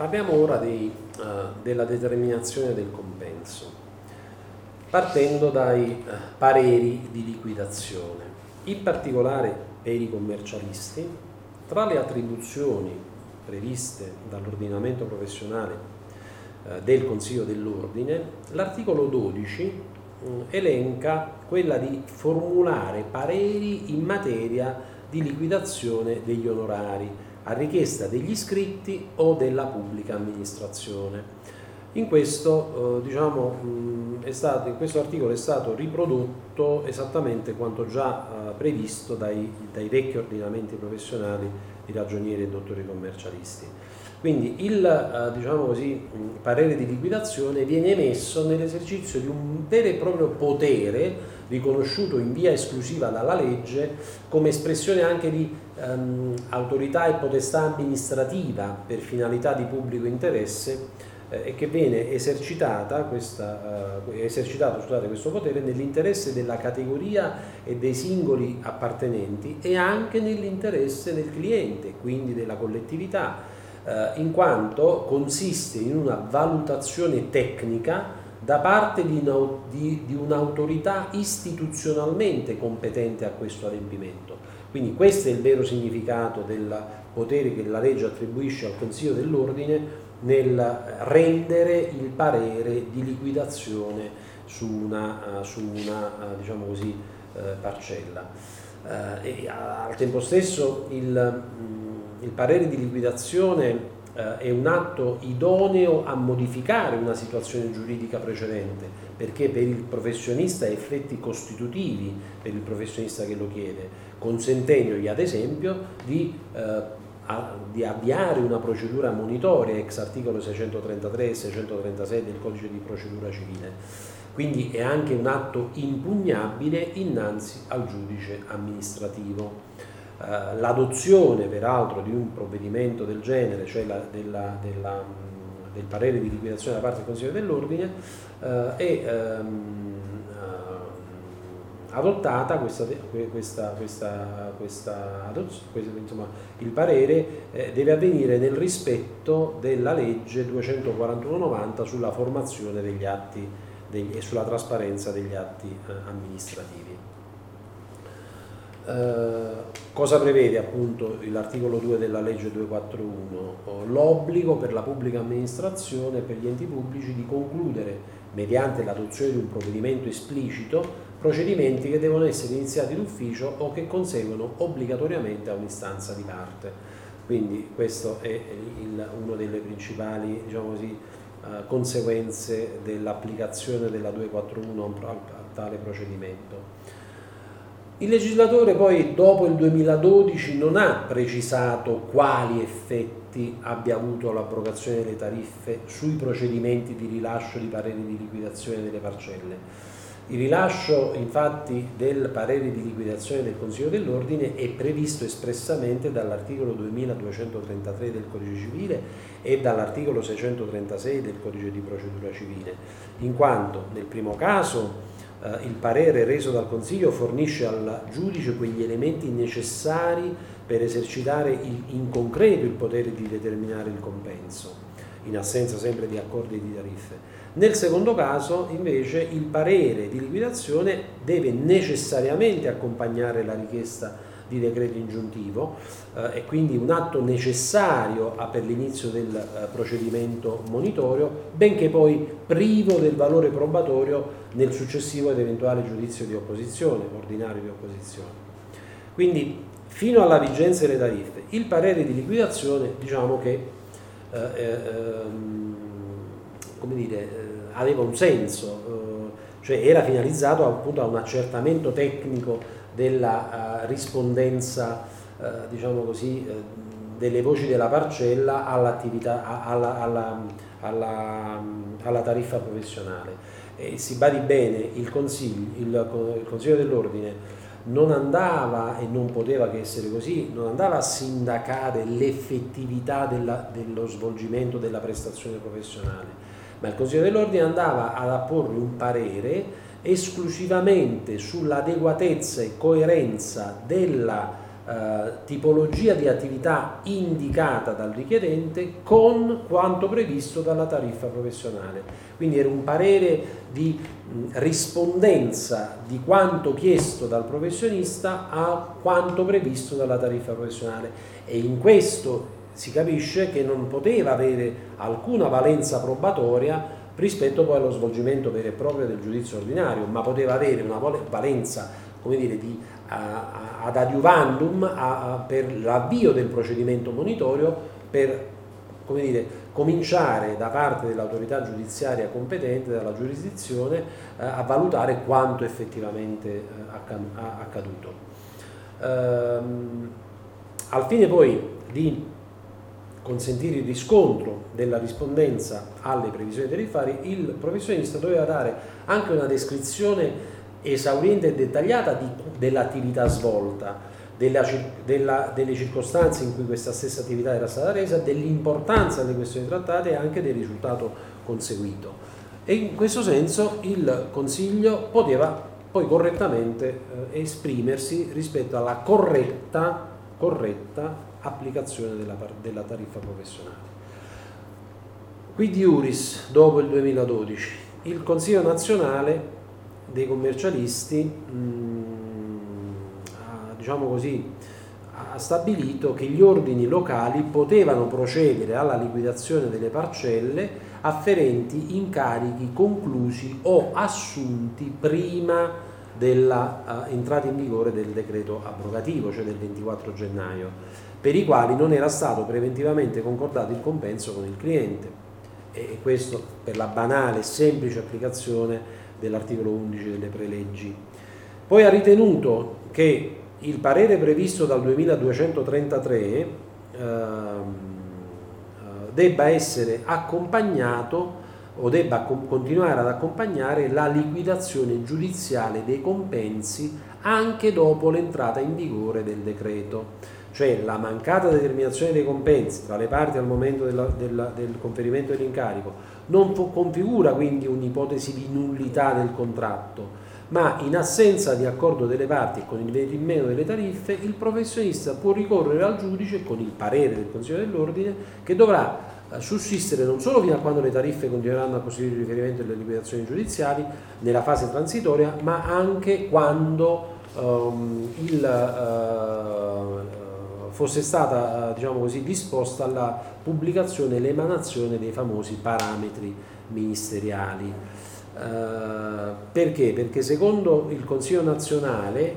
Parliamo ora della determinazione del compenso, partendo dai pareri di liquidazione. In particolare per i commercialisti, tra le attribuzioni previste dall'ordinamento professionale del Consiglio dell'Ordine, l'articolo 12 elenca quella di formulare pareri in materia di liquidazione degli onorari a richiesta degli iscritti o della pubblica amministrazione. In questo, in questo articolo è stato riprodotto esattamente quanto già previsto dai vecchi ordinamenti professionali di ragionieri e dottori commercialisti. Quindi il parere di liquidazione viene emesso nell'esercizio di un vero e proprio potere riconosciuto in via esclusiva dalla legge come espressione anche di autorità e potestà amministrativa per finalità di pubblico interesse e che viene esercitato questo potere nell'interesse della categoria e dei singoli appartenenti e anche nell'interesse del cliente, quindi della collettività, in quanto consiste in una valutazione tecnica da parte di un'autorità istituzionalmente competente a questo adempimento. Quindi questo è il vero significato del potere che la legge attribuisce al Consiglio dell'Ordine nel rendere il parere di liquidazione su una parcella. E al tempo stesso il parere di liquidazione è un atto idoneo a modificare una situazione giuridica precedente, perché per il professionista ha effetti costitutivi per il professionista che lo chiede, consentendogli ad esempio di avviare una procedura monitoria ex articolo 633 e 636 del Codice di procedura civile. Quindi è anche un atto impugnabile innanzi al giudice amministrativo. L'adozione peraltro di un provvedimento del genere, cioè del parere di liquidazione da parte del Consiglio dell'Ordine, è adottata il parere deve avvenire nel rispetto della legge 241/90 sulla formazione degli atti e sulla trasparenza degli atti amministrativi. Cosa prevede appunto l'articolo 2 della legge 241? L'obbligo per la pubblica amministrazione e per gli enti pubblici di concludere, mediante l'adozione di un provvedimento esplicito, procedimenti che devono essere iniziati d'ufficio o che conseguono obbligatoriamente a un'istanza di parte. Quindi questo è uno delle principali conseguenze dell'applicazione della 241 a tale procedimento. Il legislatore poi dopo il 2012 non ha precisato quali effetti abbia avuto l'abrogazione delle tariffe sui procedimenti di rilascio di pareri di liquidazione delle parcelle. Il rilascio infatti del parere di liquidazione del Consiglio dell'Ordine è previsto espressamente dall'articolo 2233 del Codice Civile e dall'articolo 636 del Codice di procedura civile, in quanto nel primo caso il parere reso dal Consiglio fornisce al giudice quegli elementi necessari per esercitare in concreto il potere di determinare il compenso, in assenza sempre di accordi di tariffe. Nel secondo caso, invece, il parere di liquidazione deve necessariamente accompagnare la richiesta di decreto ingiuntivo e quindi un atto necessario per l'inizio del procedimento monitorio, benché poi privo del valore probatorio nel successivo ed eventuale giudizio di opposizione, ordinario di opposizione. Quindi, fino alla vigenza delle tariffe, il parere di liquidazione, aveva un senso, cioè era finalizzato appunto a un accertamento tecnico della rispondenza, delle voci della parcella all'attività, alla tariffa professionale. E si badi bene, il Consiglio dell'Ordine non andava, e non poteva che essere così, non andava a sindacare l'effettività dello svolgimento della prestazione professionale, ma il Consiglio dell'Ordine andava ad apporre un parere esclusivamente sull'adeguatezza e coerenza della tipologia di attività indicata dal richiedente con quanto previsto dalla tariffa professionale. Quindi era un parere di rispondenza di quanto chiesto dal professionista a quanto previsto dalla tariffa professionale, e in questo si capisce che non poteva avere alcuna valenza probatoria rispetto poi allo svolgimento vero e proprio del giudizio ordinario, ma poteva avere una valenza, come dire, ad adiuvandum per l'avvio del procedimento monitorio, per, come dire, cominciare da parte dell'autorità giudiziaria competente, dalla giurisdizione, a valutare quanto effettivamente accaduto. Al fine poi di consentire il riscontro della rispondenza alle previsioni tariffarie, il professionista doveva dare anche una descrizione esauriente e dettagliata dell'attività svolta, delle circostanze in cui questa stessa attività era stata resa, dell'importanza delle questioni trattate e anche del risultato conseguito. E in questo senso il Consiglio poteva poi correttamente esprimersi rispetto alla corretta applicazione della tariffa professionale. Quid iuris, dopo il 2012, il Consiglio nazionale dei commercialisti ha stabilito che gli ordini locali potevano procedere alla liquidazione delle parcelle afferenti incarichi conclusi o assunti prima della entrata in vigore del decreto abrogativo, cioè del 24 gennaio, per i quali non era stato preventivamente concordato il compenso con il cliente, e questo per la banale e semplice applicazione dell'articolo 11 delle preleggi. Poi ha ritenuto che il parere previsto dal 2233 debba essere accompagnato o debba continuare ad accompagnare la liquidazione giudiziale dei compensi anche dopo l'entrata in vigore del decreto. Cioè la mancata determinazione dei compensi tra le parti al momento del conferimento dell'incarico non configura quindi un'ipotesi di nullità del contratto, ma in assenza di accordo delle parti e con il venire in meno delle tariffe, il professionista può ricorrere al giudice con il parere del Consiglio dell'Ordine, che dovrà sussistere non solo fino a quando le tariffe continueranno a costituire riferimento alle liquidazioni giudiziali nella fase transitoria, ma anche quando fosse stata, diciamo così, disposta la pubblicazione e l'emanazione dei famosi parametri ministeriali. Perché? Perché secondo il Consiglio nazionale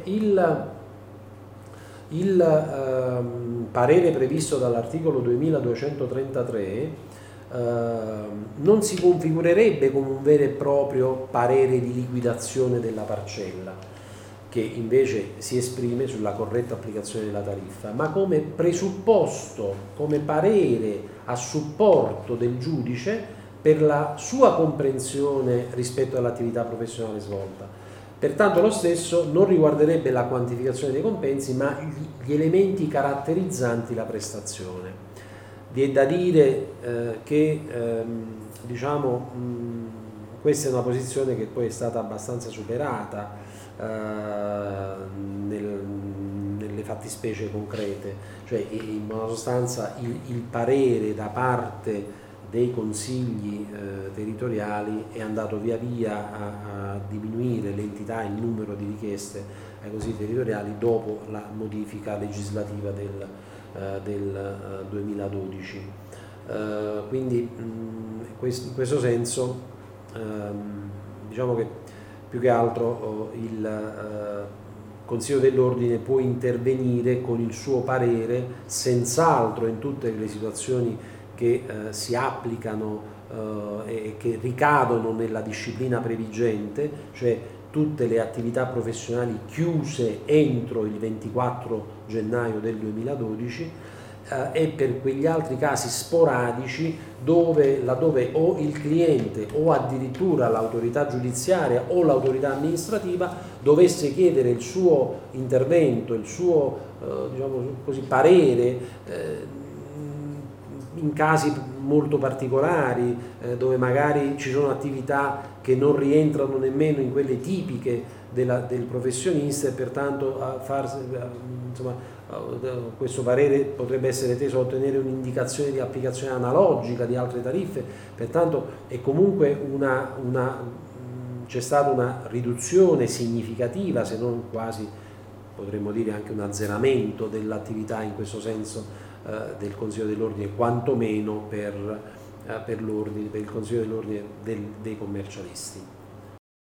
il parere previsto dall'articolo 2233 non si configurerebbe come un vero e proprio parere di liquidazione della parcella, che invece si esprime sulla corretta applicazione della tariffa, ma come presupposto, come parere a supporto del giudice per la sua comprensione rispetto all'attività professionale svolta. Pertanto lo stesso non riguarderebbe la quantificazione dei compensi, ma gli elementi caratterizzanti la prestazione. Vi è da dire che questa è una posizione che poi è stata abbastanza superata nelle fattispecie concrete, cioè in buona sostanza il parere da parte dei consigli territoriali è andato via via a diminuire l'entità e il numero di richieste ai consigli territoriali dopo la modifica legislativa del 2012. Quindi in questo senso diciamo che più che altro il Consiglio dell'Ordine può intervenire con il suo parere senz'altro in tutte le situazioni che si applicano e che ricadono nella disciplina previgente, cioè tutte le attività professionali chiuse entro il 24 gennaio del 2012 e per quegli altri casi sporadici laddove o il cliente o addirittura l'autorità giudiziaria o l'autorità amministrativa dovesse chiedere il suo intervento, il suo parere in casi molto particolari, dove magari ci sono attività che non rientrano nemmeno in quelle tipiche del professionista, e pertanto questo parere potrebbe essere teso a ottenere un'indicazione di applicazione analogica di altre tariffe. Pertanto è comunque c'è stata una riduzione significativa, se non quasi potremmo dire anche un azzeramento dell'attività in questo senso del Consiglio dell'Ordine, quantomeno per l'ordine, per il Consiglio dell'Ordine dei commercialisti.